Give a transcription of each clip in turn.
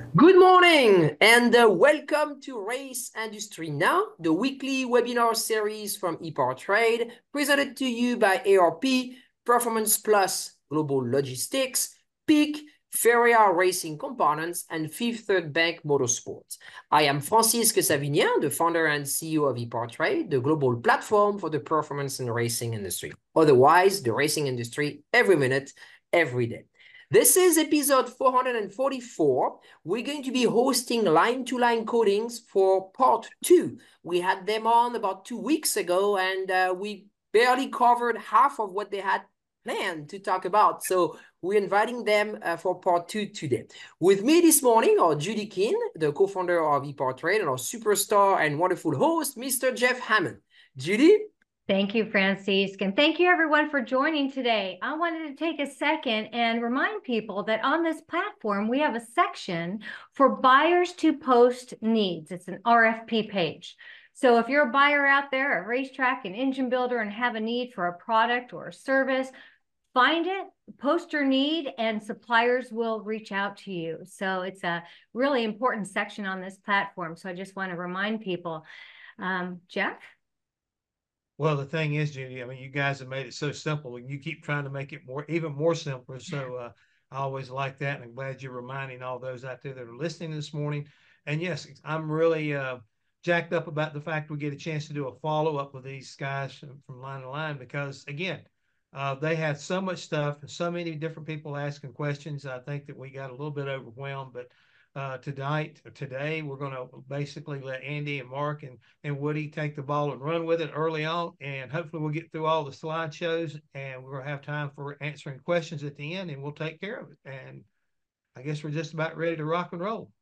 Good morning and welcome to Race Industry Now, the weekly webinar series from ePartrade, presented to you by ARP, Performance Plus Global Logistics, Peak, Feria Racing Components, and Fifth Third Bank Motorsports. I am Francisque Savignan, the founder and CEO of ePartrade, the global platform for the performance and racing industry. Otherwise, the racing industry every minute, every day. This is episode 444. We're going to be hosting line-to-line coatings for part 2. We had them on about 2 weeks ago, and we barely covered half of what they had planned to talk about. So we're inviting them for part 2 today. With me this morning are Judy Keane, the co-founder of ePartrade, and our superstar and wonderful host, Mr. Jeff Hammond. Judy? Thank you, Francisque, and thank you everyone for joining today. I wanted to take a second and remind people that on this platform, we have a section for buyers to post needs. It's an RFP page. So if you're a buyer out there, a racetrack, an engine builder, and have a need for a product or a service, find it, post your need, and suppliers will reach out to you. So it's a really important section on this platform. So I just want to remind people. Jeff? Well, the thing is, Judy, I mean, you guys have made it so simple, and you keep trying to make it even more simpler. So I always like that, and I'm glad you're reminding all those out there that are listening this morning. And yes, I'm really jacked up about the fact we get a chance to do a follow-up with these guys from line to line because, again, they had so much stuff and so many different people asking questions. I think that we got a little bit overwhelmed, but today, we're going to basically let Andy and Mark and Woody take the ball and run with it early on. And hopefully we'll get through all the slideshows and we're going to have time for answering questions at the end and we'll take care of it. And I guess we're just about ready to rock and roll.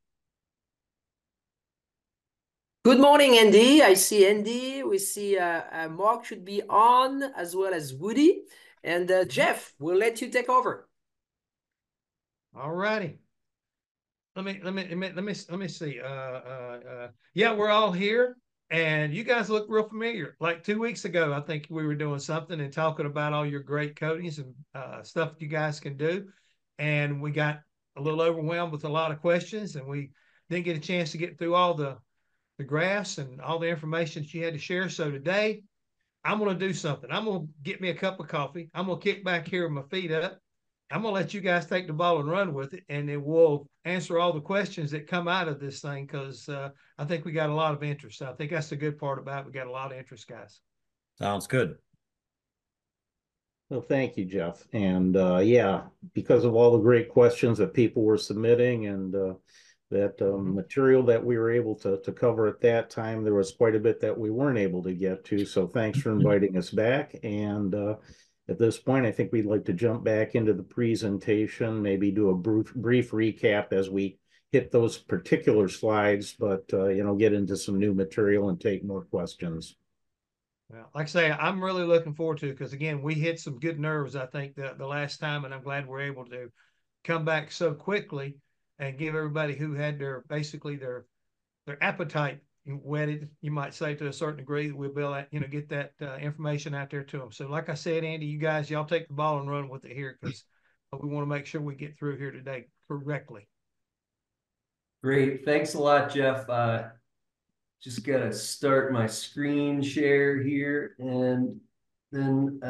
Good morning, Andy. I see Andy. We see Mark should be on as well as Woody. And Jeff, we'll let you take over. All righty. Let me see. Yeah, we're all here, and you guys look real familiar. Like 2 weeks ago, I think we were doing something and talking about all your great coatings and stuff you guys can do, and we got a little overwhelmed with a lot of questions, and we didn't get a chance to get through all the graphs and all the information that you had to share. So today, I'm going to do something. I'm going to get me a cup of coffee. I'm going to kick back here with my feet up. I'm going to let you guys take the ball and run with it, and then we'll answer all the questions that come out of this thing because I think we got a lot of interest. I think that's the good part about it. We got a lot of interest, guys. Sounds good. Well, thank you, Jeff. And yeah, because of all the great questions that people were submitting and that material that we were able to cover at that time, there was quite a bit that we weren't able to get to. So thanks for inviting us back. And at this point, I think we'd like to jump back into the presentation, maybe do a brief recap as we hit those particular slides, but get into some new material and take more questions. Well, like I say, I'm really looking forward to it because, again, we hit some good nerves, I think, the last time, and I'm glad we're able to come back so quickly and give everybody who had their appetite whetted, you might say, to a certain degree, we'll be able to, get that information out there to them. So like I said, Andy, you guys, y'all take the ball and run with it here because we want to make sure we get through here today correctly. Great. Thanks a lot, Jeff. Just got to start my screen share here and then,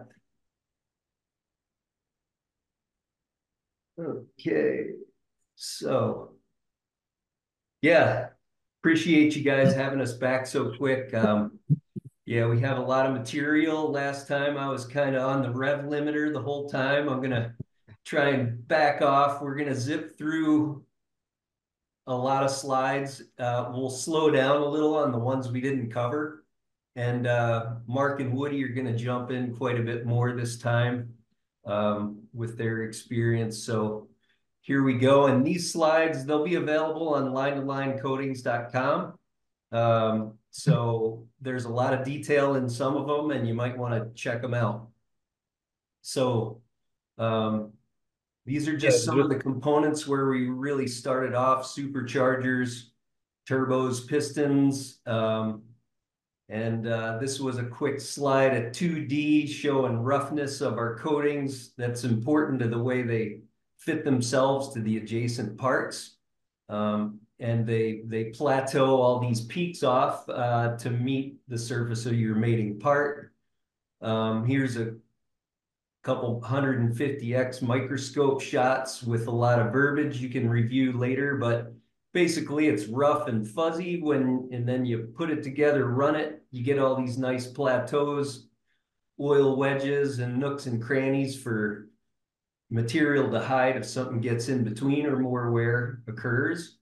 okay. So, yeah. Appreciate you guys having us back so quick. Yeah, we have a lot of material. Last time I was kind of on the rev limiter the whole time. I'm going to try and back off. We're going to zip through a lot of slides. We'll slow down a little on the ones we didn't cover. And Mark and Woody are going to jump in quite a bit more this time with their experience. So here we go. And these slides, they'll be available on line-to-linecoatings.com. So there's a lot of detail in some of them, and you might want to check them out. So these are just some of the components where we really started off: superchargers, turbos, pistons. And this was a quick slide, a 2D showing roughness of our coatings. That's important to the way they fit themselves to the adjacent parts. And they plateau all these peaks off to meet the surface of your mating part. Here's a couple 150x microscope shots with a lot of verbiage you can review later, but basically it's rough and fuzzy and then you put it together, run it, you get all these nice plateaus, oil wedges and nooks and crannies for material to hide if something gets in between or more wear occurs.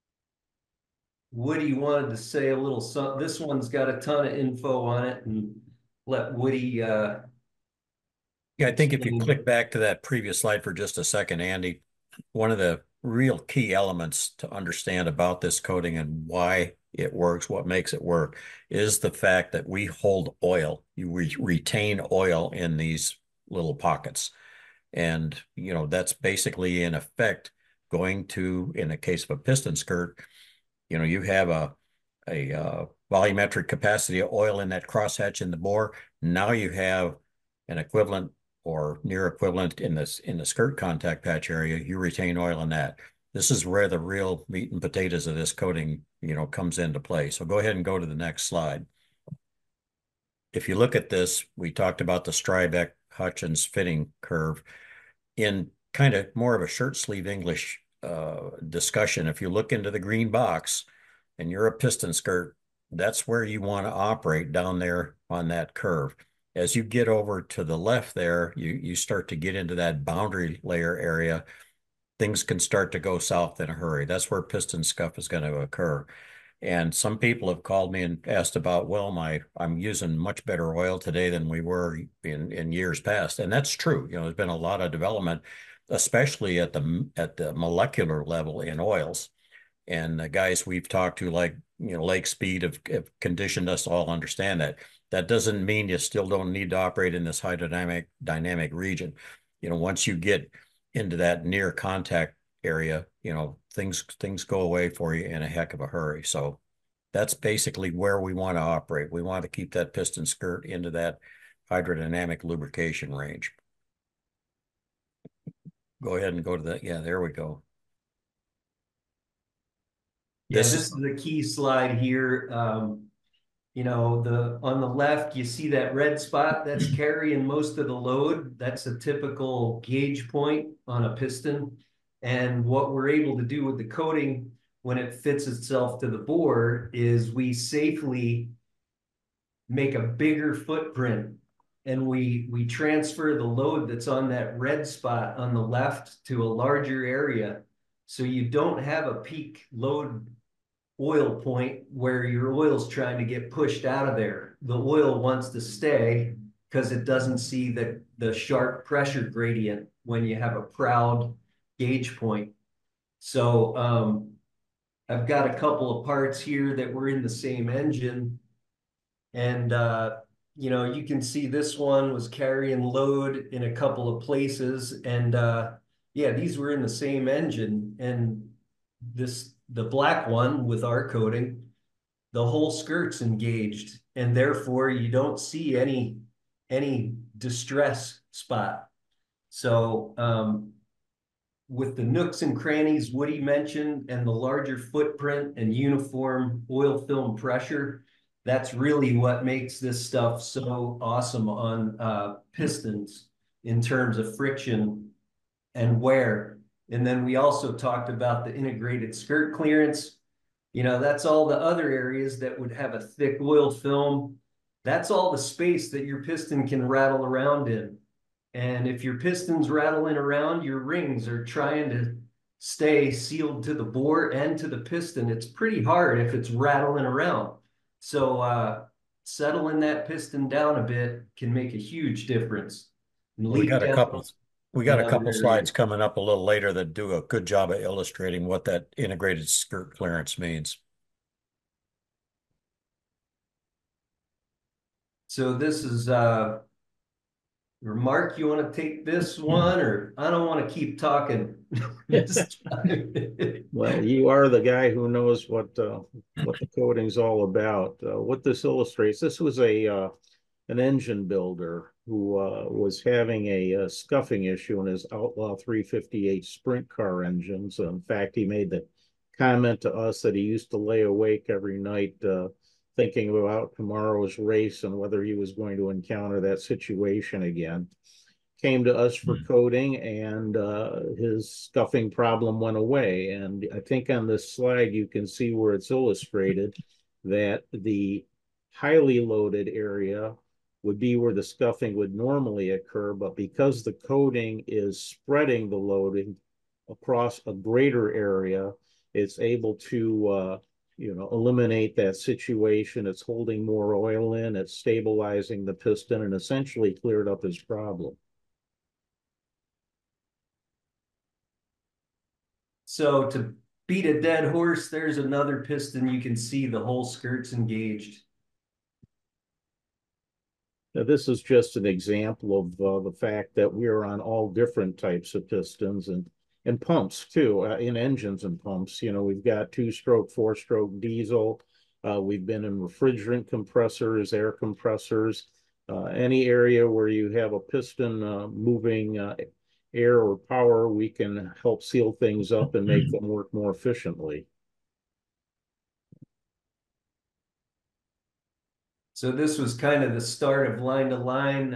Woody wanted to say a little something. This one's got a ton of info on it, and let Woody Yeah, I think if you click back to that previous slide for just a second, Andy, one of the real key elements to understand about this coating and why it works, what makes it work, is the fact that we hold oil. You retain oil in these little pockets. And, you know, that's basically in effect going to, in the case of a piston skirt, you know, you have a volumetric capacity of oil in that crosshatch in the bore. Now you have an equivalent or near equivalent in the skirt contact patch area. You retain oil in that. This is where the real meat and potatoes of this coating, you know, comes into play. So go ahead and go to the next slide. If you look at this, we talked about the Strybeck-Hutchins fitting curve. In kind of more of a shirt sleeve English discussion, if you look into the green box and you're a piston skirt, that's where you want to operate, down there on that curve. As you get over to the left there, you start to get into that boundary layer area. Things can start to go south in a hurry. That's where piston scuff is going to occur. And some people have called me and asked about, well, I'm using much better oil today than we were in years past. And that's true. You know, there's been a lot of development, especially at the molecular level in oils. And the guys we've talked to, like, you know, Lake Speed have conditioned us to all understand that. That doesn't mean you still don't need to operate in this dynamic region. You know, once you get into that near contact area, you know, things go away for you in a heck of a hurry. So that's basically where we want to operate. We want to keep that piston skirt into that hydrodynamic lubrication range. Go ahead and go to that. Yeah, there we go. Yeah, this is the key slide here. You know, on the left, you see that red spot that's carrying most of the load. That's a typical gauge point on a piston. And what we're able to do with the coating when it fits itself to the bore is we safely make a bigger footprint, and we transfer the load that's on that red spot on the left to a larger area. So you don't have a peak load oil point where your oil's trying to get pushed out of there. The oil wants to stay because it doesn't see the sharp pressure gradient when you have a proud gauge point. So I've got a couple of parts here that were in the same engine. And you know, you can see this one was carrying load in a couple of places. And yeah, these were in the same engine. And the black one with our coating, the whole skirt's engaged, and therefore you don't see any distress spot. So with the nooks and crannies Woody mentioned and the larger footprint and uniform oil film pressure, that's really what makes this stuff so awesome on pistons in terms of friction and wear. And then we also talked about the integrated skirt clearance. You know, that's all the other areas that would have a thick oil film. That's all the space that your piston can rattle around in. And if your piston's rattling around, your rings are trying to stay sealed to the bore and to the piston. It's pretty hard if it's rattling around. So settling that piston down a bit can make a huge difference. We got a couple slides coming up a little later that do a good job of illustrating what that integrated skirt clearance means. So this is Mark, you want to take this one, or I don't want to keep talking? Well, you are the guy who knows what the coating's all about. What this illustrates, this was an engine builder who was having a scuffing issue in his Outlaw 358 sprint car engines. In fact, he made the comment to us that he used to lay awake every night thinking about tomorrow's race and whether he was going to encounter that situation again. Came to us for coating, and his scuffing problem went away. And I think on this slide you can see where it's illustrated that the highly loaded area would be where the scuffing would normally occur, but because the coating is spreading the loading across a greater area, it's able to eliminate that situation. It's holding more oil in, it's stabilizing the piston, and essentially cleared up his problem. So to beat a dead horse, there's another piston. You can see the whole skirt's engaged. Now, this is just an example of the fact that we are on all different types of pistons and pumps too, in engines and pumps. We've got 2-stroke, 4-stroke diesel. We've been in refrigerant compressors, air compressors, any area where you have a piston moving air or power, we can help seal things up and make them work more efficiently. So this was kind of the start of line to line.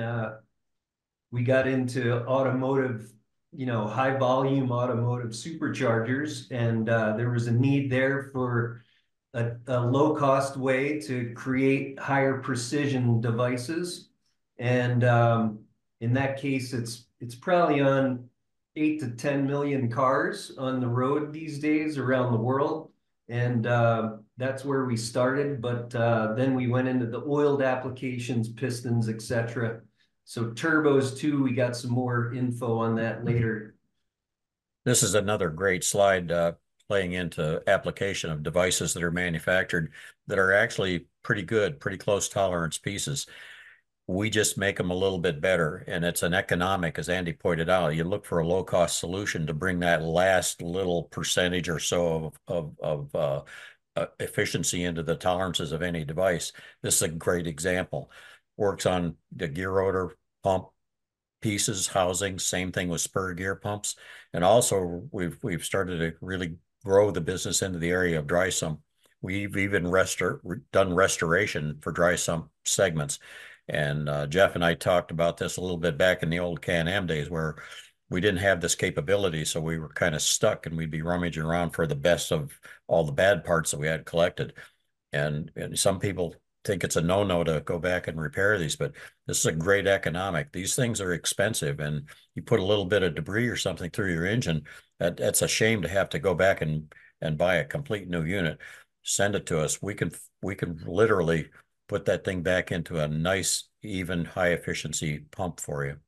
We got into automotive, high volume automotive superchargers, and there was a need there for a low cost way to create higher precision devices. And in that case, it's probably on 8 to 10 million cars on the road these days around the world. And that's where we started. But then we went into the oiled applications, pistons, etc. So turbos too, we got some more info on that later. This is another great slide playing into application of devices that are manufactured that are actually pretty good, pretty close tolerance pieces. We just make them a little bit better, and it's an economic, as Andy pointed out. You look for a low-cost solution to bring that last little percentage or so of efficiency into the tolerances of any device. This is a great example. Works on the gear rotor pump pieces, housings, same thing with spur gear pumps. And also we've started to really grow the business into the area of dry sump. We've even done restoration for dry sump segments. And Jeff and I talked about this a little bit back in the old Can-Am days where we didn't have this capability. So we were kind of stuck, and we'd be rummaging around for the best of all the bad parts that we had collected. And some people think it's a no-no to go back and repair these, but this is a great economic. These things are expensive, and you put a little bit of debris or something through your engine, that's a shame to have to go back and buy a complete new unit. Send it to us. We can literally put that thing back into a nice, even high efficiency pump for you.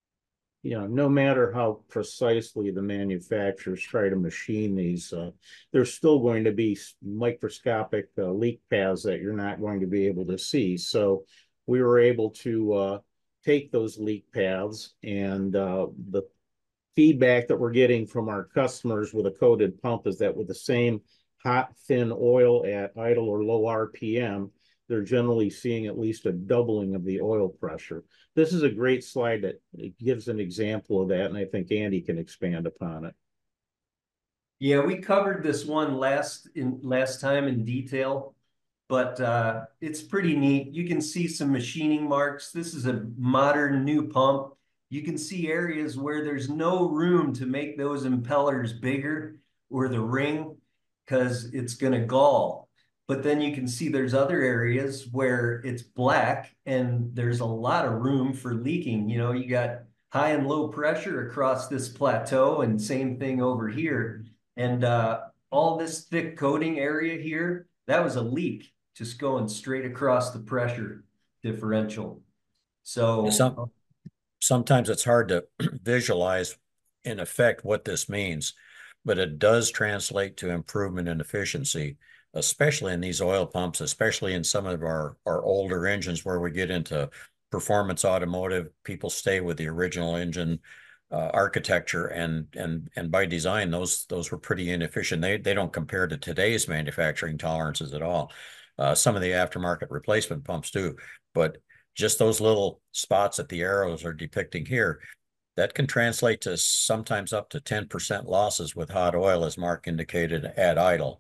No matter how precisely the manufacturers try to machine these, there's still going to be microscopic leak paths that you're not going to be able to see. So we were able to take those leak paths, and the feedback that we're getting from our customers with a coated pump is that with the same hot, thin oil at idle or low RPM, they're generally seeing at least a doubling of the oil pressure. This is a great slide that gives an example of that, and I think Andy can expand upon it. Yeah, we covered this one last time in detail, but it's pretty neat. You can see some machining marks. This is a modern new pump. You can see areas where there's no room to make those impellers bigger or the ring because it's going to gall. But then you can see there's other areas where it's black and there's a lot of room for leaking. You got high and low pressure across this plateau, and same thing over here. And all this thick coating area here, that was a leak just going straight across the pressure differential. So sometimes it's hard to visualize in effect what this means, but it does translate to improvement in efficiency, especially in these oil pumps, especially in some of our older engines where we get into performance automotive. People stay with the original engine architecture, and by design, those were pretty inefficient. They don't compare to today's manufacturing tolerances at all. Some of the aftermarket replacement pumps do, but just those little spots that the arrows are depicting here, that can translate to sometimes up to 10% losses with hot oil, as Mark indicated, at idle.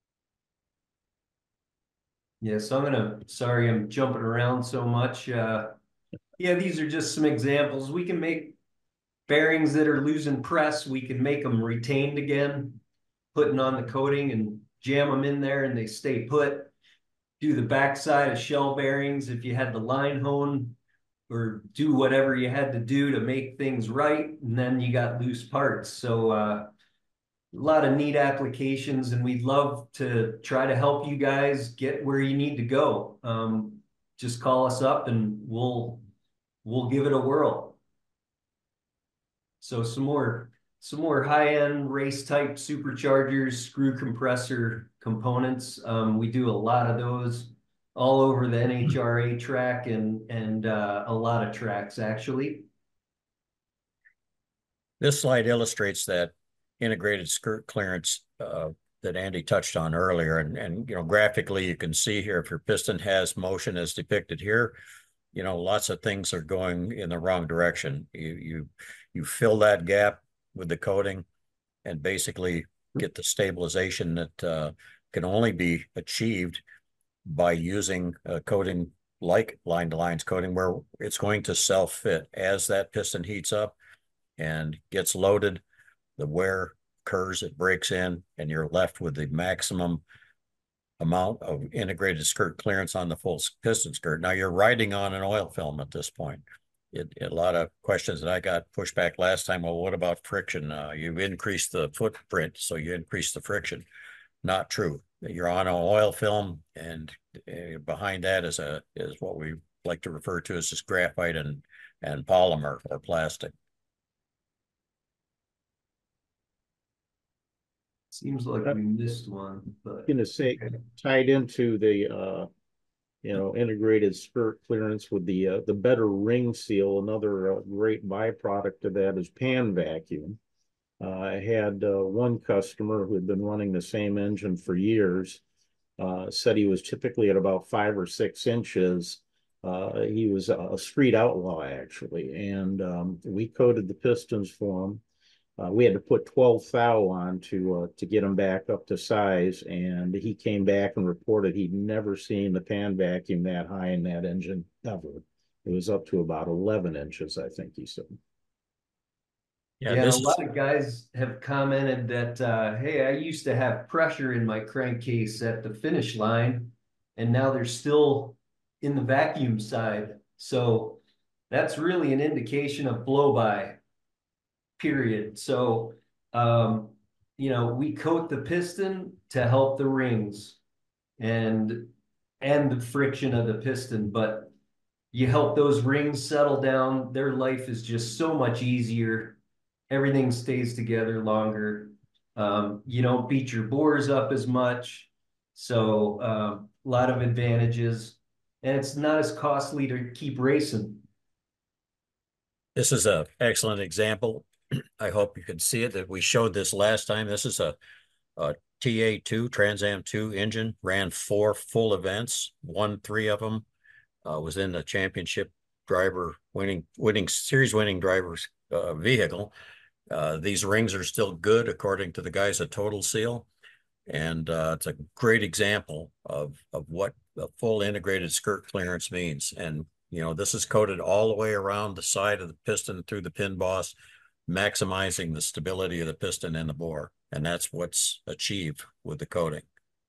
Yeah, so sorry, I'm jumping around so much. Yeah, these are just some examples. We can make bearings that are losing press, we can make them retained again, putting on the coating and jam them in there and they stay put. Do the backside of shell bearings if you had the line hone, or do whatever you had to do to make things right, and then you got loose parts. So a lot of neat applications, and we'd love to try to help you guys get where you need to go. Just call us up and we'll give it a whirl. So some more high-end race type superchargers, screw compressor components. We do a lot of those all over the NHRA track and a lot of tracks actually. This slide illustrates that integrated skirt clearance that Andy touched on earlier. And graphically, you can see here, if your piston has motion as depicted here, lots of things are going in the wrong direction. You fill that gap with the coating and basically get the stabilization that can only be achieved by using a coating like line-to-lines coating, where it's going to self-fit. As that piston heats up and gets loaded, the wear occurs, it breaks in, and you're left with the maximum amount of integrated skirt clearance on the full piston skirt. Now you're riding on an oil film at this point. A lot of questions that I got pushed back last time. Well, what about friction? You've increased the footprint, so you increase the friction. Not true. You're on an oil film, and behind that is what we like to refer to as just graphite and polymer or plastic. Seems like we missed one, but I'm gonna say tied into the integrated skirt clearance with the better ring seal. Another great byproduct of that is pan vacuum. I had one customer who had been running the same engine for years, said he was typically at about 5 or 6 inches. He was a street outlaw, actually, and we coated the pistons for him. We had to put 12 thou on to get him back up to size, and he came back and reported he'd never seen the pan vacuum that high in that engine ever. It was up to about 11 inches, I think he said. Yeah, a lot of guys have commented that, hey, I used to have pressure in my crankcase at the finish line, and now they're still in the vacuum side. So that's really an indication of blow-by, period. So, we coat the piston to help the rings and the friction of the piston, but you help those rings settle down. Their life is just so much easier. Everything stays together longer. You don't beat your bores up as much. So a lot of advantages, and it's not as costly to keep racing. This is an excellent example. I hope you can see it, that we showed this last time. This is a TA2, Trans Am 2 engine, ran 4 full events, won 3 of them, was in the championship driver series winning driver's vehicle. These rings are still good, according to the guys at Total Seal. And it's a great example of what the full integrated skirt clearance means. And, this is coated all the way around the side of the piston through the pin boss, maximizing the stability of the piston and the bore. And that's what's achieved with the coating.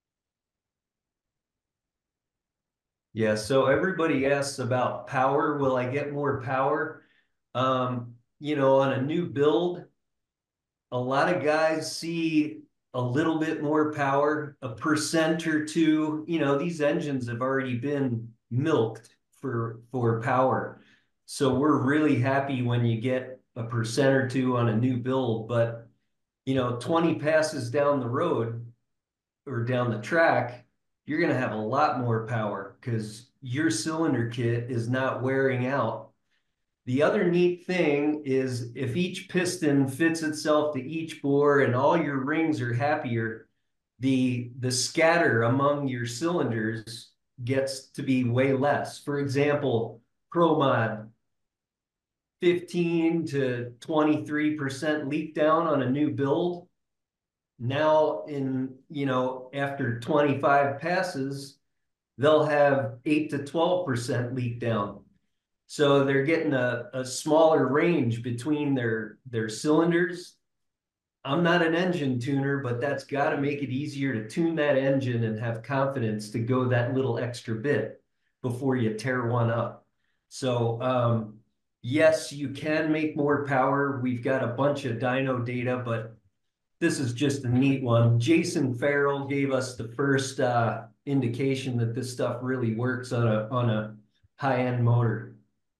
Yeah, so everybody asks about power. Will I get more power? On a new build, a lot of guys see a little bit more power, a percent or two. These engines have already been milked for power. So we're really happy when you get a percent or two on a new build, but 20 passes down the road or down the track, you're going to have a lot more power because your cylinder kit is not wearing out. The other neat thing is if each piston fits itself to each bore and all your rings are happier, the scatter among your cylinders gets to be way less. For example, ProMod, 15 to 23% leak down on a new build. Now after 25 passes, they'll have 8 to 12% leak down. So they're getting a smaller range between their cylinders. I'm not an engine tuner, but that's got to make it easier to tune that engine and have confidence to go that little extra bit before you tear one up. So yes, you can make more power. We've got a bunch of dyno data, but this is just a neat one. Jason Farrell gave us the first indication that this stuff really works on a high-end motor.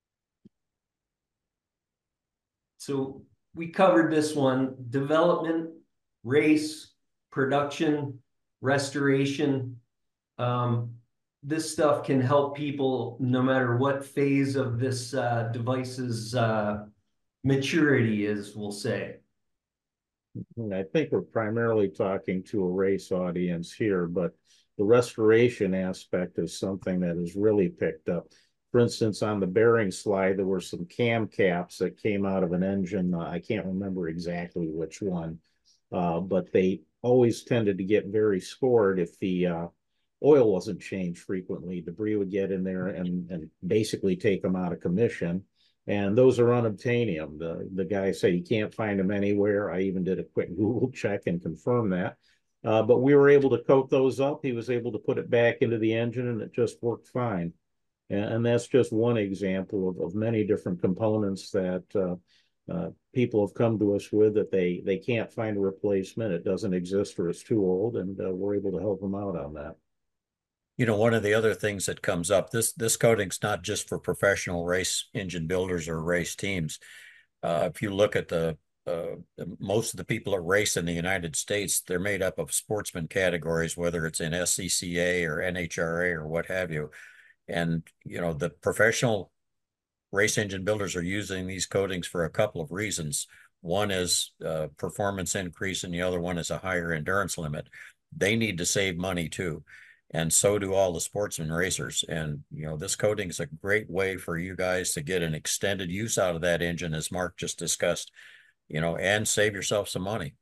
So we covered this one: development, race, production, restoration. This stuff can help people no matter what phase of this device's maturity is, we'll say. I think we're primarily talking to a race audience here, but the restoration aspect is something that has really picked up. For instance, on the bearing slide, there were some cam caps that came out of an engine. I can't remember exactly which one, but they always tended to get very scored if the oil wasn't changed frequently. Debris would get in there and basically take them out of commission. And those are unobtainium. The guy said he can't find them anywhere. I even did a quick Google check and confirm that. But we were able to coat those up. He was able to put it back into the engine and it just worked fine. And that's just one example of many different components that people have come to us with that they can't find a replacement. It doesn't exist or it's too old, and we're able to help them out on that. One of the other things that comes up, this coating's not just for professional race engine builders or race teams. If you look at most of the people that race in the United States, they're made up of sportsman categories, whether it's in SCCA or NHRA or what have you. And, the professional race engine builders are using these coatings for a couple of reasons. One is performance increase, and the other one is a higher endurance limit. They need to save money too. And so do all the sportsman racers. And, this coating is a great way for you guys to get an extended use out of that engine, as Mark just discussed, and save yourself some money.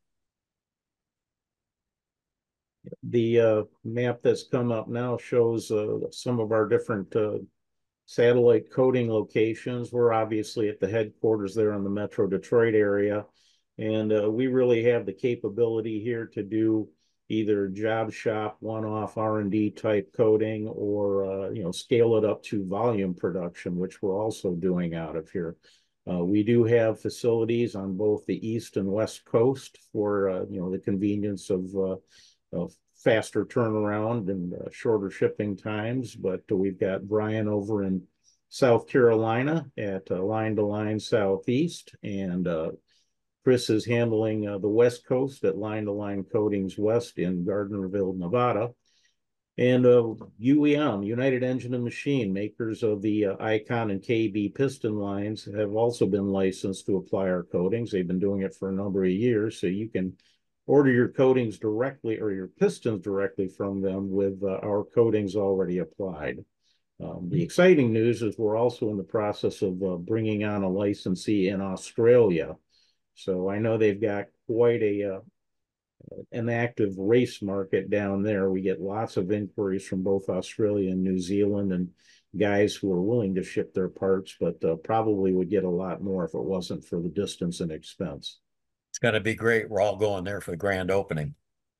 The map that's come up now shows some of our different satellite coating locations. We're obviously at the headquarters there in the Metro Detroit area. And we really have the capability here to do either job shop, one-off R&D type coating, or scale it up to volume production, which we're also doing out of here. We do have facilities on both the East and West Coast for the convenience of faster turnaround and shorter shipping times. But we've got Brian over in South Carolina at Line to Line Southeast, and Chris is handling the West Coast at Line to Line Coatings West in Gardnerville, Nevada. And UEM, United Engine and Machine, makers of the Icon and KB piston lines, have also been licensed to apply our coatings. They've been doing it for a number of years, so you can order your coatings directly or your pistons directly from them with our coatings already applied. The exciting news is we're also in the process of bringing on a licensee in Australia. So I know they've got quite an active race market down there. We get lots of inquiries from both Australia and New Zealand, and guys who are willing to ship their parts, but probably would get a lot more if it wasn't for the distance and expense. It's going to be great. We're all going there for the grand opening.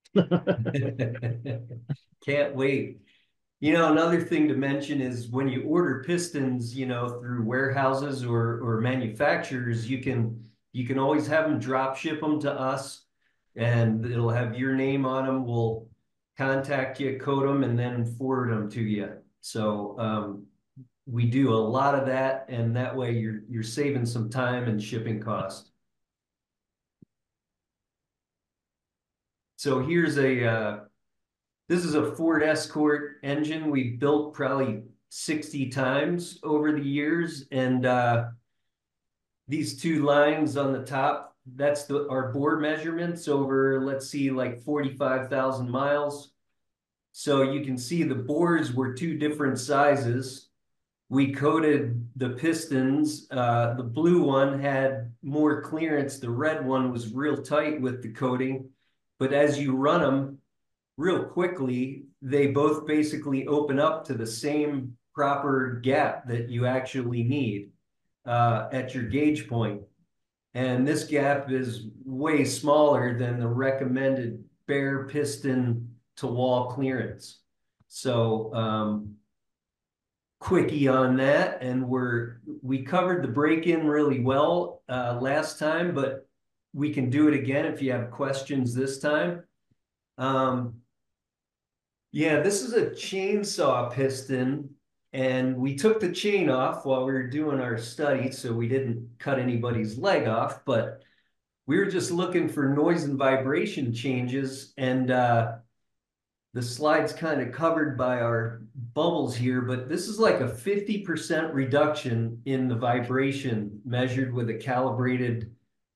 Can't wait. Another thing to mention is when you order pistons, through warehouses or manufacturers, you can always have them drop ship them to us, and it'll have your name on them. We'll contact you, coat them, and then forward them to you. So we do a lot of that, and that way you're saving some time and shipping costs. So here's this is a Ford Escort engine we've built probably 60 times over the years. And these two lines on the top, that's our bore measurements over, let's see, like 45,000 miles. So you can see the bores were two different sizes. we coated the pistons. The blue one had more clearance. The red one was real tight with the coating. But as you run them real quickly, they both basically open up to the same proper gap that you actually need at your gauge point. And this gap is way smaller than the recommended bare piston to wall clearance. So quickie on that, and we covered the break-in really well last time, but we can do it again if you have questions this time. Yeah, this is a chainsaw piston, and we took the chain off while we were doing our study, so we didn't cut anybody's leg off, but we were just looking for noise and vibration changes, and the slide's kind of covered by our bubbles here, but this is like a 50% reduction in the vibration measured with a calibrated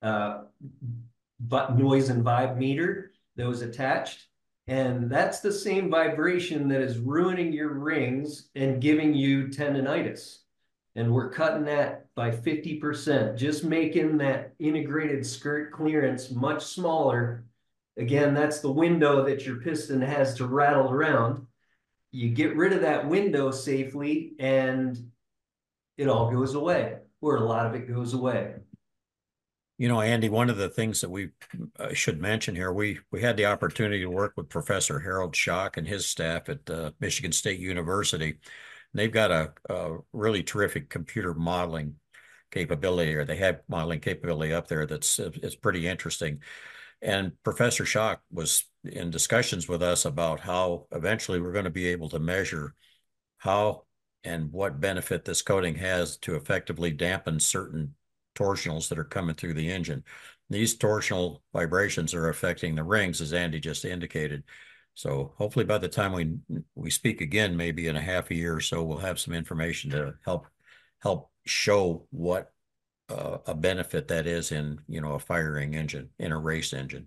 noise and vibe meter that was attached. And that's the same vibration that is ruining your rings and giving you tendonitis. And we're cutting that by 50%, just making that integrated skirt clearance much smaller. Again, that's the window that your piston has to rattle around. You get rid of that window safely and it all goes away, or a lot of it goes away. You know, Andy, one of the things that we should mention here, we had the opportunity to work with Professor Harold Schock and his staff at Michigan State University. They've got a really terrific computer modeling capability, or they have modeling capability up there that's it's pretty interesting. And Professor Schock was in discussions with us about how eventually we're going to be able to measure how and what benefit this coating has to effectively dampen certain torsionals that are coming through the engine. These torsional vibrations are affecting the rings, as Andy just indicated. So hopefully by the time we speak again, maybe in a half a year or so, we'll have some information to help show what a benefit that is in, you know, a firing engine, in a race engine.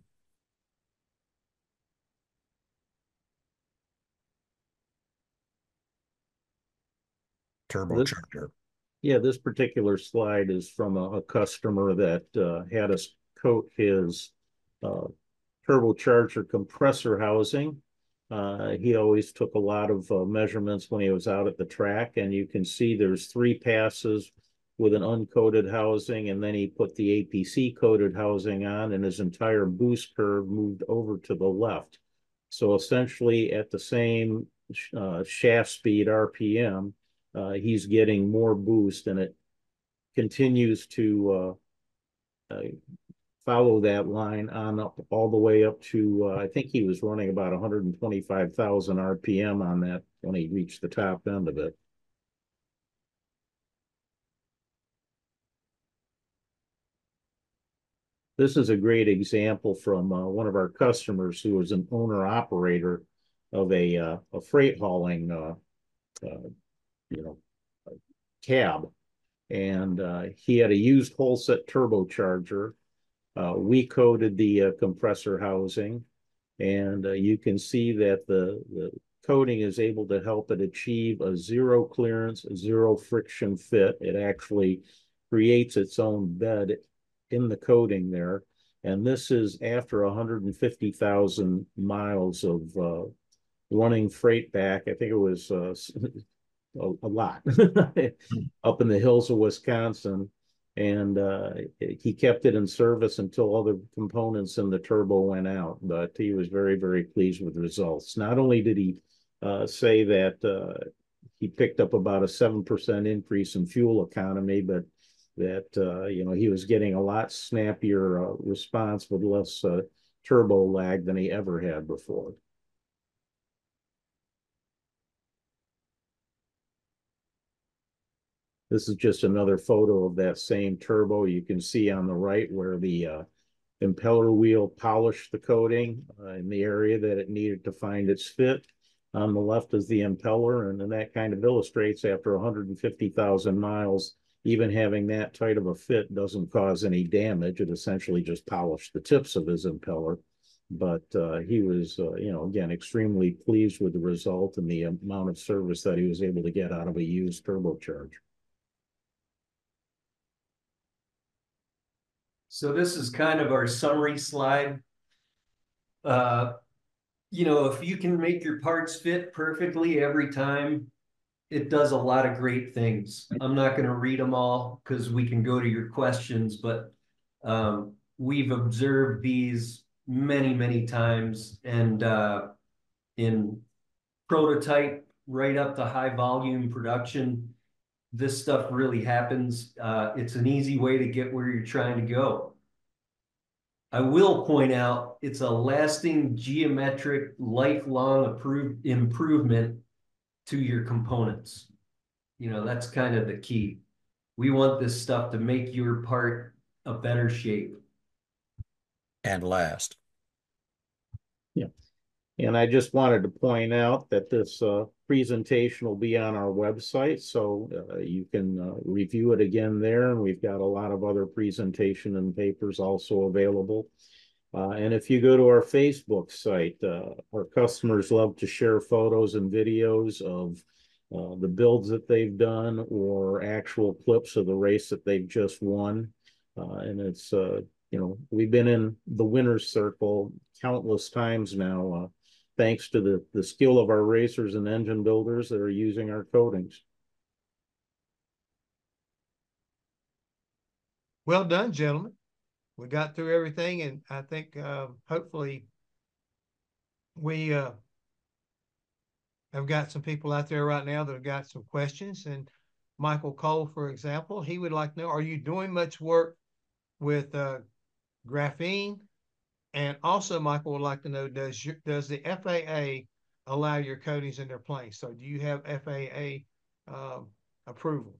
Turbocharger. Yeah, this particular slide is from a customer that had us coat his turbocharger compressor housing. He always took a lot of measurements when he was out at the track, and you can see there's 3 passes with an uncoated housing, and then he put the APC coated housing on, and his entire boost curve moved over to the left. So essentially at the same shaft speed RPM, he's getting more boost, and it continues to follow that line on up all the way up to, I think he was running about 125,000 RPM on that when he reached the top end of it. This is a great example from one of our customers who was an owner-operator of a freight hauling cab, and he had a used whole set turbocharger. We coated the compressor housing, and you can see that the coating is able to help it achieve a 0 clearance, 0 friction fit. It actually creates its own bed in the coating there, and this is after 150,000 miles of running freight back. I think it was a lot up in the hills of Wisconsin, and he kept it in service until all the components in the turbo went out. But he was very, very pleased with the results. Not only did he say that he picked up about a 7% increase in fuel economy, but that he was getting a lot snappier response with less turbo lag than he ever had before. This is just another photo of that same turbo. You can see on the right where the impeller wheel polished the coating in the area that it needed to find its fit. On the left is the impeller, and then that kind of illustrates after 150,000 miles, even having that tight of a fit doesn't cause any damage. It essentially just polished the tips of his impeller. but he was, you know, again, extremely pleased with the result and the amount of service that he was able to get out of a used turbocharger. So this is kind of our summary slide. You know, if you can make your parts fit perfectly every time, it does a lot of great things. I'm not going to read them all because we can go to your questions, but we've observed these many, many times, and in prototype right up to high volume production, this stuff really happens. It's an easy way to get where you're trying to go. I will point out it's a lasting geometric, lifelong improvement to your components. You know, that's kind of the key. We want this stuff to make your part a better shape. And last. Yeah. And I just wanted to point out that this presentation will be on our website, so you can review it again there. And we've got a lot of other presentation and papers also available. And if you go to our Facebook site, our customers love to share photos and videos of the builds that they've done or actual clips of the race that they've just won. And it's, you know, we've been in the winner's circle countless times now, thanks to the skill of our racers and engine builders that are using our coatings. Well done, gentlemen. We got through everything, and I think hopefully we have got some people out there right now that have got some questions. And Michael Cole, for example, he would like to know, are you doing much work with graphene? And also, Michael would like to know, does the FAA allow your coatings in their planes? So do you have FAA approval?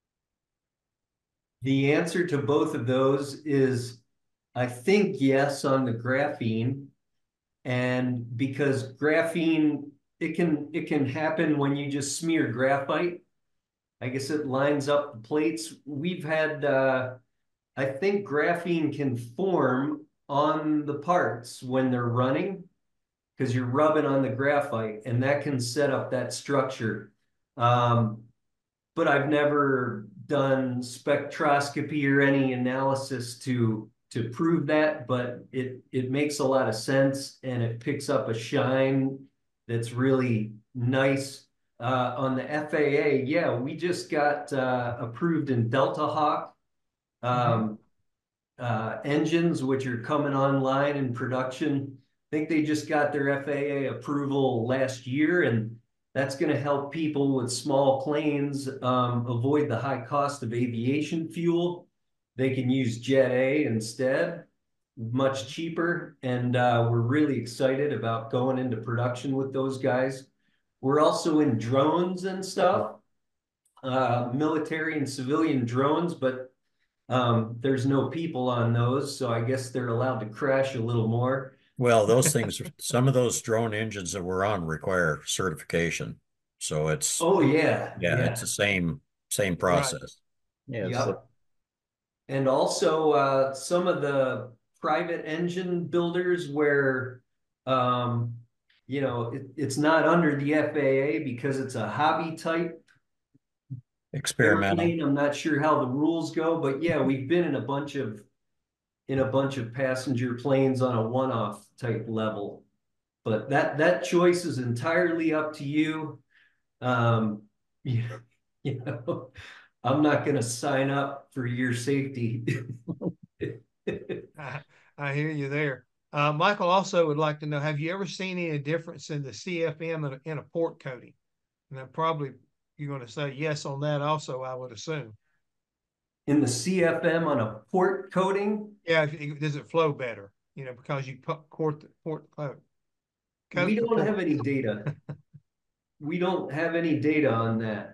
The answer to both of those is, I think, yes, on the graphene. And because graphene, it can happen when you just smear graphite. I guess it lines up the plates. We've had, I think graphene can form on the parts when they're running because you're rubbing on the graphite, and that can set up that structure. But I've never done spectroscopy or any analysis to prove that, but it makes a lot of sense, and it picks up a shine that's really nice. On the FAA, yeah, we just got approved in Delta Hawk engines, which are coming online in production. I think they just got their FAA approval last year, and that's going to help people with small planes avoid the high cost of aviation fuel. They can use Jet A instead, much cheaper. And we're really excited about going into production with those guys. We're also in drones and stuff, military and civilian drones, but there's no people on those. So I guess they're allowed to crash a little more. Well, those things, some of those drone engines that we're on require certification. So it's, oh yeah, it's the same process. Yeah. Yep. And also some of the private engine builders where, you know, it's not under the FAA because it's a hobby type Experimental. airplane. I'm not sure how the rules go, but yeah, we've been in a bunch of passenger planes on a one-off type level. But that choice is entirely up to you. You know, I'm not going to sign up for your safety. I hear you there. Michael also would like to know, have you ever seen any difference in the CFM in a port coating? And then probably you're going to say yes on that also, I would assume. In the CFM on a port coating? Yeah, does it flow better? You know, because you put port coat. We don't have any data. We don't have any data on that.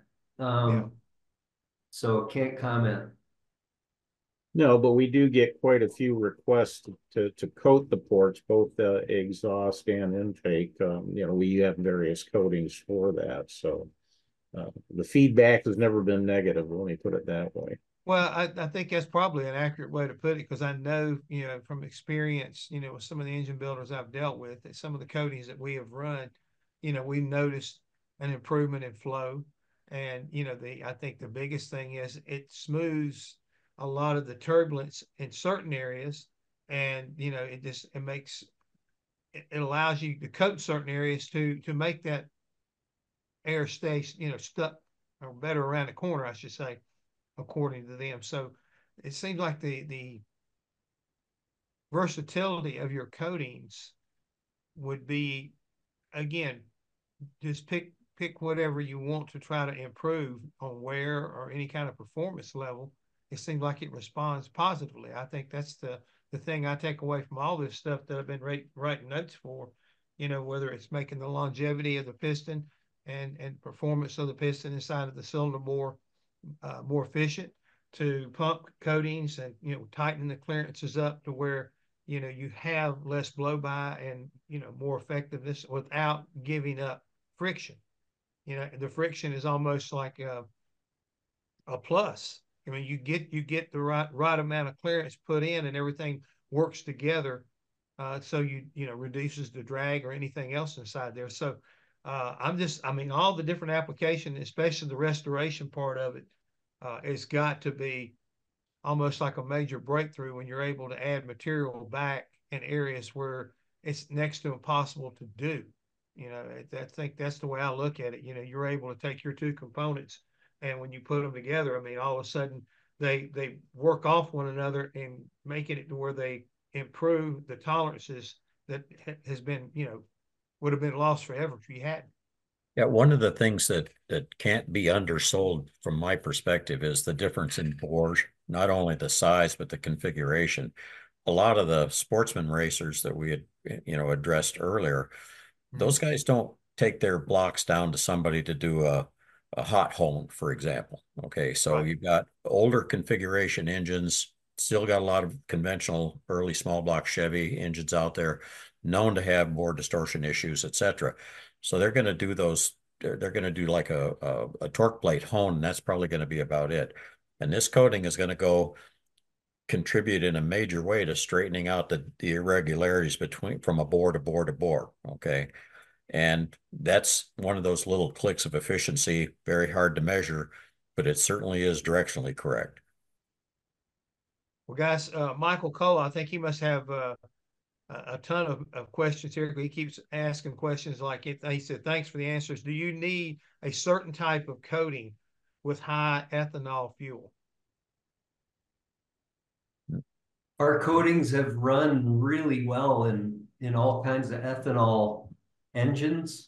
So can't comment. No, but we do get quite a few requests to coat the ports, both exhaust and intake. You know, we have various coatings for that. So the feedback has never been negative, let me put it that way. Well, I think that's probably an accurate way to put it, because I know, from experience, with some of the engine builders I've dealt with, that some of the coatings that we have run, we've noticed an improvement in flow. And, I think the biggest thing is it smooths a lot of the turbulence in certain areas. And, it allows you to coat certain areas to make that air stay, stuck or better around the corner, I should say, according to them. So it seems like the versatility of your coatings would be, again, just pick whatever you want to try to improve on wear or any kind of performance level. It seems like it responds positively. I think that's the thing I take away from all this stuff that I've been writing notes for, whether it's making the longevity of the piston and performance of the piston inside of the cylinder more efficient, to pump coatings and tighten the clearances up to where you have less blow by and more effectiveness without giving up friction. The friction is almost like a plus. I mean, you get the right amount of clearance put in, and everything works together, so reduces the drag or anything else inside there. So I mean, all the different applications, especially the restoration part of it, it's got to be almost like a major breakthrough when you're able to add material back in areas where it's next to impossible to do. I think that's the way I look at it. You're able to take your two components, and when you put them together, I mean, all of a sudden they work off one another and making it to where they improve the tolerances that has been, would have been lost forever if you hadn't. Yeah, one of the things that can't be undersold from my perspective is the difference in bores, not only the size, but the configuration. A lot of the sportsman racers that we had, addressed earlier, those guys don't take their blocks down to somebody to do a hot hone, for example. Okay, so Right. you've got older configuration engines, still got a lot of conventional early small block Chevy engines out there, known to have bore distortion issues, etc. So they're going to do those. They're going to do like a torque plate hone, and that's probably going to be about it. And this coating is going to go contribute in a major way to straightening out the irregularities from a bore to bore to bore. Okay. And that's one of those little clicks of efficiency, very hard to measure, but it certainly is directionally correct. Well, guys, Michael Cole, I think he must have a ton of questions here. He keeps asking questions like it. He said, thanks for the answers. Do you need a certain type of coating with high ethanol fuel? Our coatings have run really well in all kinds of ethanol engines.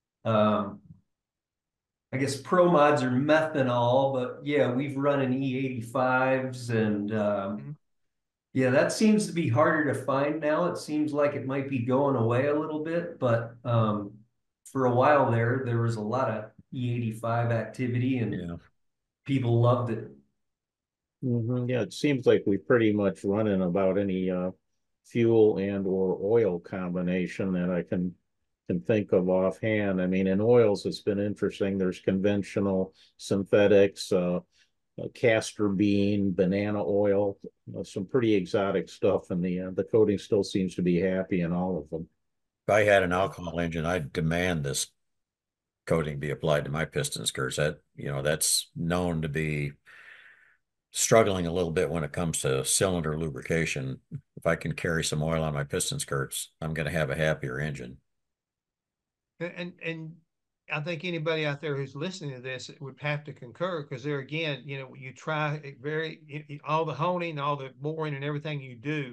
I guess Pro Mods are methanol, but yeah, we've run in E85s, and yeah, that seems to be harder to find now. It seems like it might be going away a little bit, but for a while there was a lot of E85 activity, and people loved it. Yeah, it seems like we pretty much run in about any fuel and or oil combination that I can think of offhand. I mean, in oils, it's been interesting. There's conventional, synthetics, castor bean, banana oil, some pretty exotic stuff, and the coating still seems to be happy in all of them. If I had an alcohol engine, I'd demand this coating be applied to my piston skirts. That's known to be struggling a little bit when it comes to cylinder lubrication. If I can carry some oil on my piston skirts, I'm going to have a happier engine. And I think anybody out there who's listening to this would have to concur, because there again, you try all the honing, all the boring and everything you do,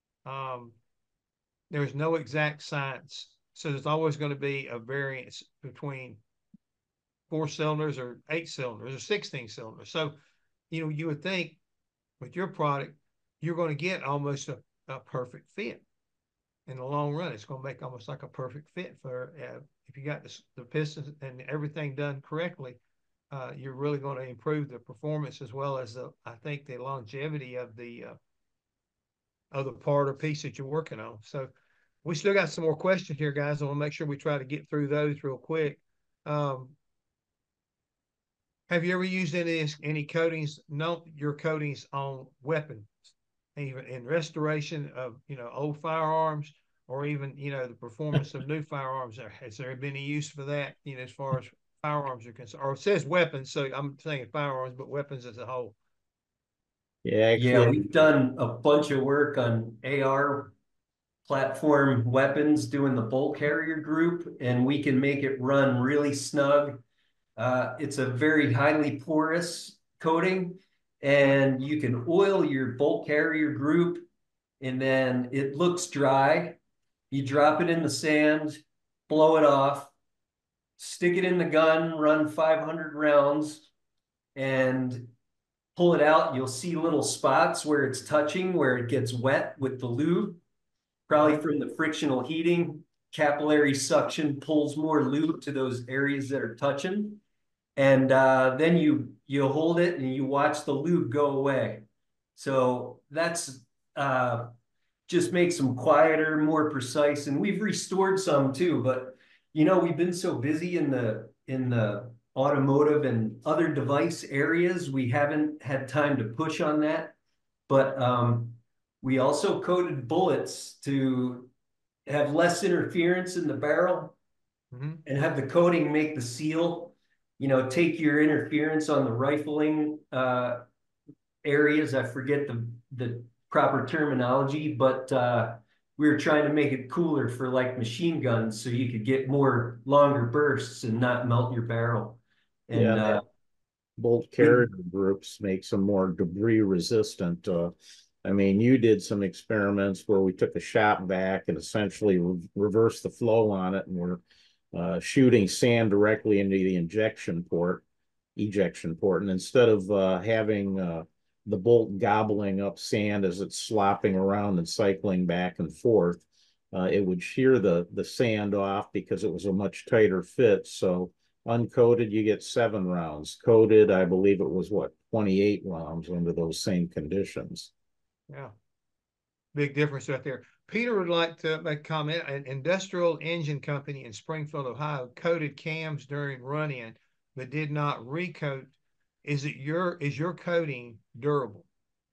there's no exact science. So there's always going to be a variance between 4 cylinders or 8 cylinders or 16 cylinders. So, you would think with your product, you're going to get almost a perfect fit. In the long run, it's going to make almost like a perfect fit for if you got the pistons and everything done correctly. You're really going to improve the performance as well as I think the longevity of the part or piece that you're working on. So we still got some more questions here, guys. I want to make sure we try to get through those real quick. Have you ever used any coatings, your coatings on weapons, even in restoration of, old firearms, or even, the performance of new firearms? Has there been any use for that, as far as firearms are concerned? Or it says weapons, so I'm saying firearms, but weapons as a whole. Yeah, Yeah, actually, we've done a bunch of work on AR platform weapons, doing the bolt carrier group, and we can make it run really snug. It's a very highly porous coating, and you can oil your bolt carrier group, and then it looks dry. You drop it in the sand, blow it off, stick it in the gun, run 500 rounds, and pull it out. You'll see little spots where it's touching, where it gets wet with the lube, probably from the frictional heating. Capillary suction pulls more lube to those areas that are touching. And then you hold it and you watch the lube go away. So that's just makes them quieter, more precise. And we've restored some too, but we've been so busy in the automotive and other device areas, we haven't had time to push on that. But we also coated bullets to have less interference in the barrel, and have the coating make the seal, take your interference on the rifling areas. I forget the proper terminology, but we were trying to make it cooler for like machine guns, so you could get longer bursts and not melt your barrel. And yeah, bolt carrier groups make some more debris resistant. I mean, you did some experiments where we took a shop vac and essentially reversed the flow on it, and we're shooting sand directly into the ejection port. And instead of having the bolt gobbling up sand as it's slopping around and cycling back and forth, it would shear the sand off because it was a much tighter fit. So uncoated, you get 7 rounds. Coated, I believe it was 28 rounds under those same conditions. Yeah, big difference right there. Peter would like to make a comment. An industrial engine company in Springfield, Ohio, coated cams during run-in, but did not recoat. Is your coating durable?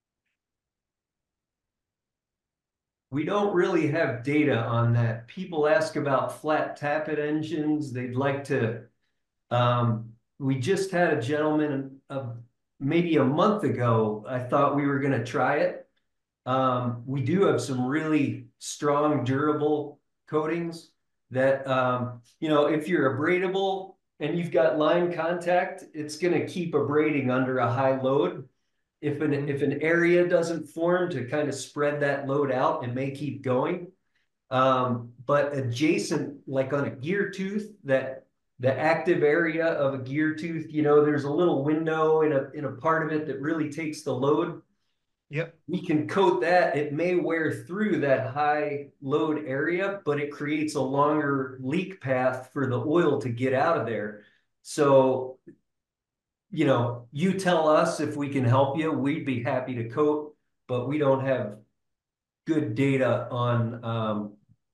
We don't really have data on that. People ask about flat tappet engines. They'd like to. We just had a gentleman maybe a month ago. I thought we were going to try it. We do have some really strong, durable coatings that, if you're abradable and you've got line contact, it's going to keep abrading under a high load. If an area doesn't form to kind of spread that load out, it may keep going. But adjacent, like on a gear tooth, that the active area of a gear tooth, there's a little window in a part of it that really takes the load. Yep. We can coat that. It may wear through that high load area, but it creates a longer leak path for the oil to get out of there. So, you tell us if we can help you, we'd be happy to coat, but we don't have good data on,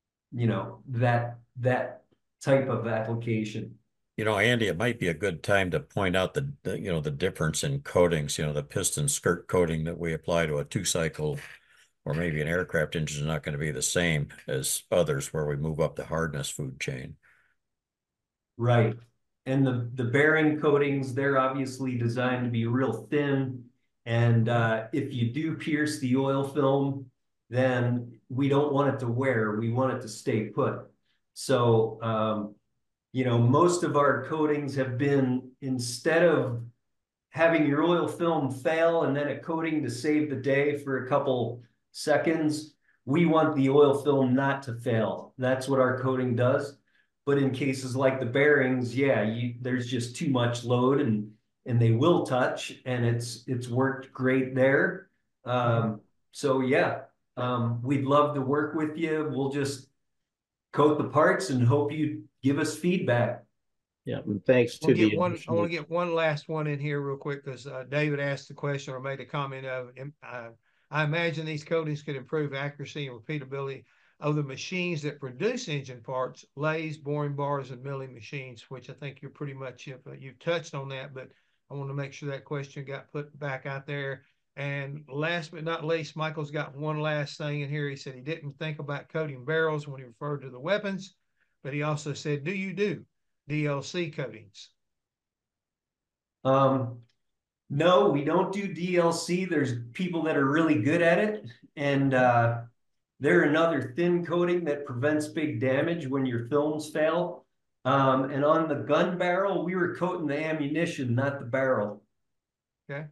that type of application. Andy, it might be a good time to point out the difference in coatings. The piston skirt coating that we apply to a 2-cycle or maybe an aircraft engine is not going to be the same as others where we move up the hardness food chain. Right. And the bearing coatings, they're obviously designed to be real thin. And if you do pierce the oil film, then we don't want it to wear. We want it to stay put. So, most of our coatings have been, instead of having your oil film fail and then a coating to save the day for a couple seconds, we want the oil film not to fail. That's what our coating does. But in cases like the bearings, there's just too much load and they will touch, and it's worked great there. We'd love to work with you. We'll just coat the parts and hope you give us feedback. Yeah, and thanks to I want to get one last one in here real quick, because David asked the question or made a comment of, I imagine these coatings could improve accuracy and repeatability of the machines that produce engine parts, lathes, boring bars, and milling machines, which I think you're pretty much, you've touched on that, but I want to make sure that question got put back out there. And last but not least, Michael's got one last thing in here. He said he didn't think about coating barrels when he referred to the weapons, but he also said, do you do DLC coatings? No, we don't do DLC. There's people that are really good at it. And they're another thin coating that prevents big damage when your films fail. And on the gun barrel, we were coating the ammunition, not the barrel. Okay.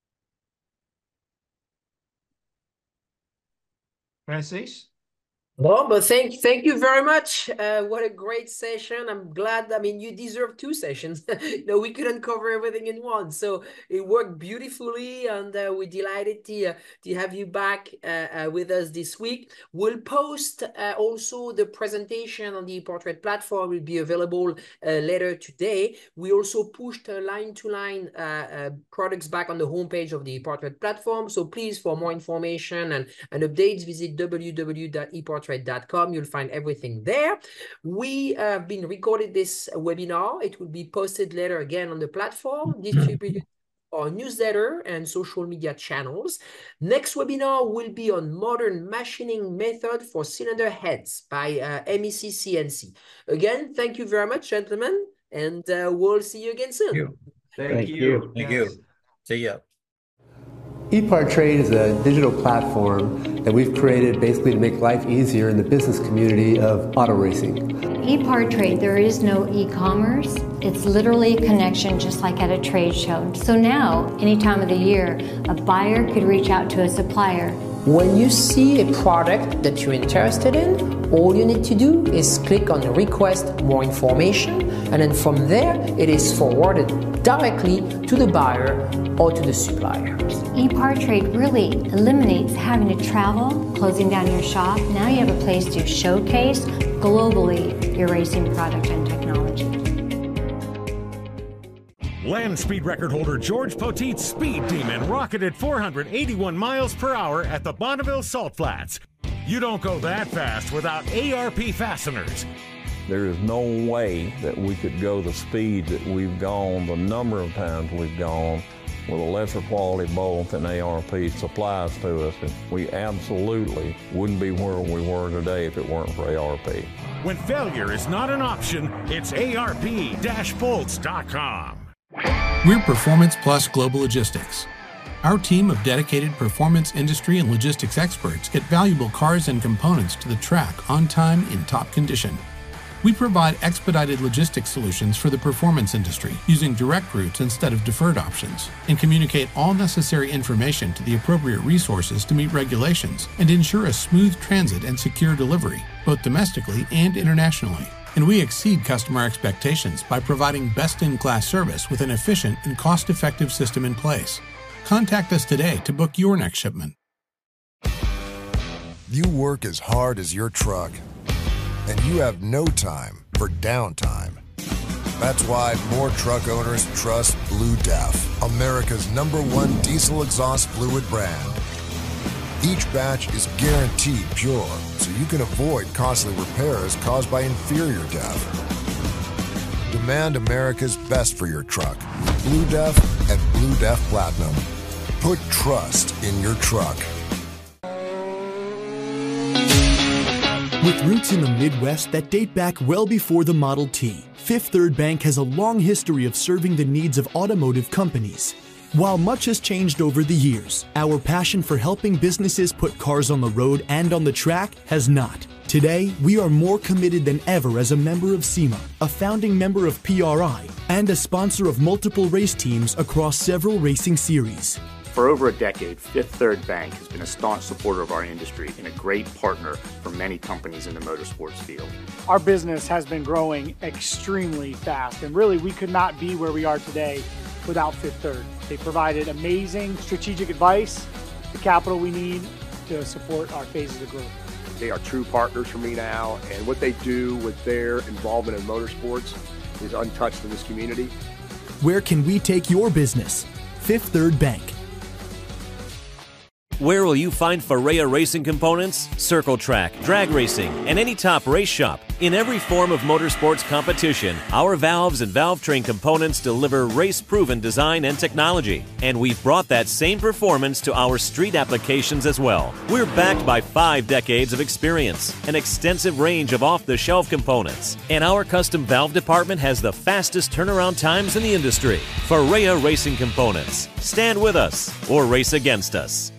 Francis? Well, but thank you very much. What a great session. I'm glad. I mean, you deserve 2 sessions. We couldn't cover everything in one. So it worked beautifully, and we're delighted to have you back with us this week. We'll post also the presentation on the ePortrait platform. Will be available later today. We also pushed line-to-line products back on the homepage of the ePortrait platform. So please, for more information and updates, visit www.eportrait.com. You'll find everything there. We have been recorded this webinar. It will be posted later again on the platform, distributed our newsletter and social media channels. Next webinar will be on modern machining method for cylinder heads by MEC CNC. Again, thank you very much, gentlemen, and we'll see you again soon. Thank you. Thank you. See ya. ePortrait is a digital platform that we've created basically to make life easier in the business community of auto racing. ePortrait, there is no e-commerce. It's literally a connection just like at a trade show. So now, any time of the year, a buyer could reach out to a supplier. When you see a product that you're interested in, all you need to do is click on request more information, and then from there, it is forwarded directly to the buyer or to the supplier. ePortrait really eliminates having to travel, closing down your shop. Now you have a place to showcase globally your racing product and technology. Land speed record holder George Poteet's Speed Demon rocketed 481 miles per hour at the Bonneville Salt Flats. You don't go that fast without ARP fasteners. There is no way that we could go the speed that we've gone, the number of times we've gone, with a lesser quality bolt than ARP supplies to us. And we absolutely wouldn't be where we were today if it weren't for ARP. When failure is not an option, it's ARP-bolts.com. We're Performance Plus Global Logistics. Our team of dedicated performance industry and logistics experts get valuable cars and components to the track on time in top condition. We provide expedited logistics solutions for the performance industry using direct routes instead of deferred options, and communicate all necessary information to the appropriate resources to meet regulations and ensure a smooth transit and secure delivery, both domestically and internationally. And we exceed customer expectations by providing best-in-class service with an efficient and cost-effective system in place. Contact us today to book your next shipment. You work as hard as your truck, and you have no time for downtime. That's why more truck owners trust Blue Def, America's #1 diesel exhaust fluid brand. Each batch is guaranteed pure, so you can avoid costly repairs caused by inferior DEF. Demand America's best for your truck. Blue Def and Blue Def Platinum. Put trust in your truck. With roots in the Midwest that date back well before the Model T, Fifth Third Bank has a long history of serving the needs of automotive companies. While much has changed over the years, our passion for helping businesses put cars on the road and on the track has not. Today, we are more committed than ever as a member of SEMA, a founding member of PRI, and a sponsor of multiple race teams across several racing series. For over a decade, Fifth Third Bank has been a staunch supporter of our industry and a great partner for many companies in the motorsports field. Our business has been growing extremely fast, and really we could not be where we are today without Fifth Third. They provided amazing strategic advice, the capital we need to support our phases of growth. They are true partners for me now, and what they do with their involvement in motorsports is untouched in this community. Where can we take your business? Fifth Third Bank. Where will you find Farea Racing components? Circle track, drag racing, and any top race shop. In every form of motorsports competition, our valves and valve train components deliver race-proven design and technology. And we've brought that same performance to our street applications as well. We're backed by 5 decades of experience, an extensive range of off-the-shelf components, and our custom valve department has the fastest turnaround times in the industry. Farea Racing Components. Stand with us or race against us.